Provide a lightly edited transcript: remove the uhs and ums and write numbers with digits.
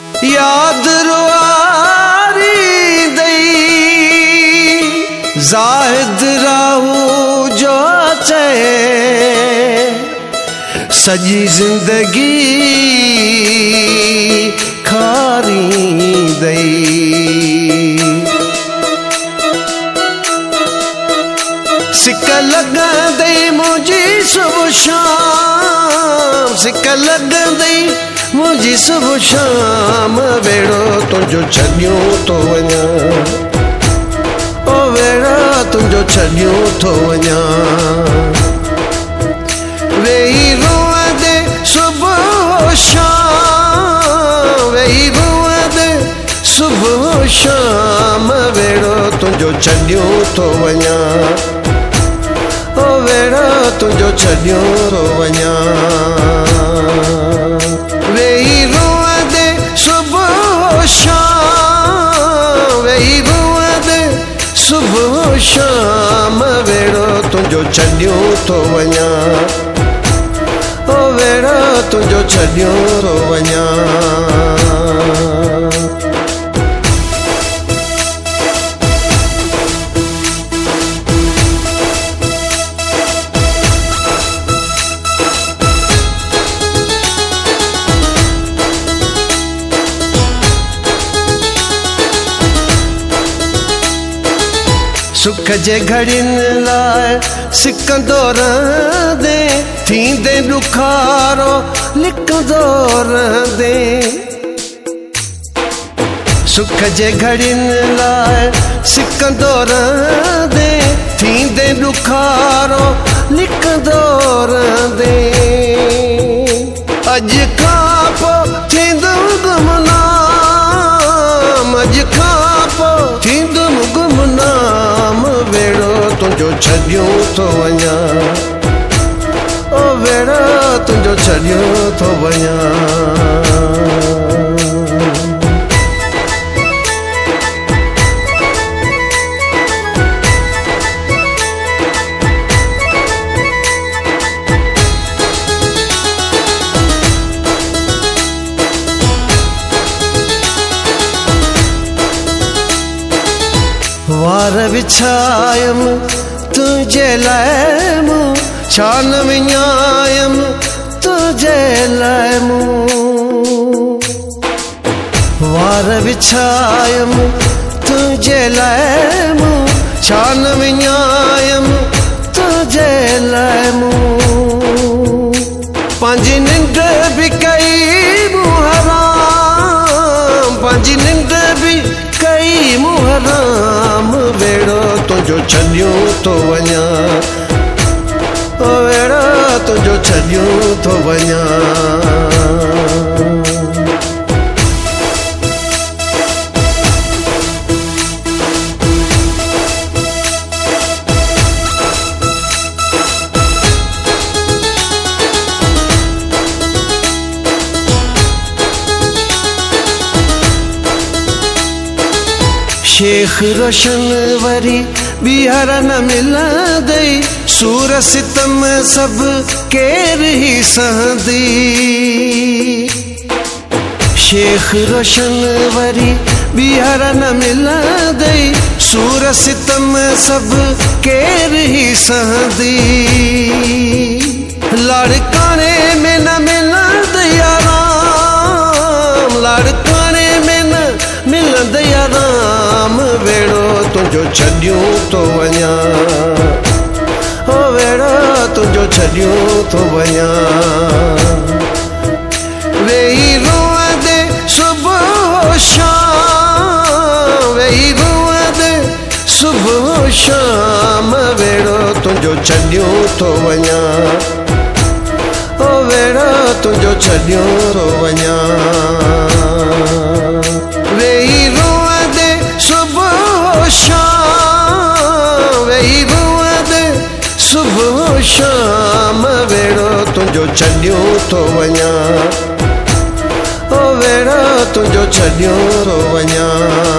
याद रुआरी दई ज़ाहिद राहू जो चए सजी जिंदगी खारी दई सिक लॻंदई मुंहिंजी सुबुह शाम सिक लॻंदई मुंहिंजी सुबुह शाम वेड़ो तुंहिंजो छॾियो थो वञा ओ वेड़ा तुंहिंजो छॾियो थो वञा वेही रोअंदे सुबुह शाम वेही रोअंदे सुबुह शाम वेड़ो तुंहिंजो छॾियो थो वञा ओ वेड़ा तुंहिंजो छॾियो थो वञा वेही रोअंदे सुबुह शाम वेही रोअंदे सुबुह शाम वेड़ो तुंहिंजो छॾियो थो वञा ओ वेड़ा तुंहिंजो छॾियो थो वञा सुख जे घड़ियुनि लाइ सिकंदो रहंदे थींदे ॾुखारो लिकंदो रहंदे सुख जे घड़ियुनि लाइ सिकंदो रहंदे थींदे ॾुखारो लिकंदो रहंदे अॼु खां पोइ थींदुमि गुमनाम अॼु खां पोइ थींदुमि गुमनाम वेड़ो तुंहिंजो छॾियो थो वञा ओ वेड़ा तुंहिंजो छॾियो थो वञा वार विछायम तुझे लाइ मूं छान विञायम तुझे लाइ मूं वार विछायम तुझे लाइ मूं छान विञायम तुझे लाइ मूं पंहिंजी निंड बि कई मूं हराम पंहिंजी निंड बि कई मूं हराम वेड़ो तुंहिंजो छॾियो थो वञा ओ वेड़ा तुंहिंजो छॾियो थो वञा शेख रोशन वरी ॿीहर न मिलंदई सूर सितम सभु केर ई सहंदी शेख रोशन वरी ॿीहर न मिलंदई सूर सितम सभु केर ई सहंदी लाड़काणे में न मिलंदई आराम लाड़काणे में न मिलंदई आराम वेड़ो तुंहिंजो छॾियो थो वञा ओ वेड़ा तुंहिंजो छॾियो थो वञा वेही रोअंदे सुबुह शाम वेही रोअंदे सुबुह शाम वेड़ो तुंहिंजो छॾियो थो वञा ओ वेड़ा तुंहिंजो छॾियो थो वञा वेही रोअंदे सुबुह शाम वेही रोअंदे सुबुह शाम वेड़ो तुंहिंजो छॾियो थो वञा ओ वेड़ा तुंहिंजो छॾियो थो वञा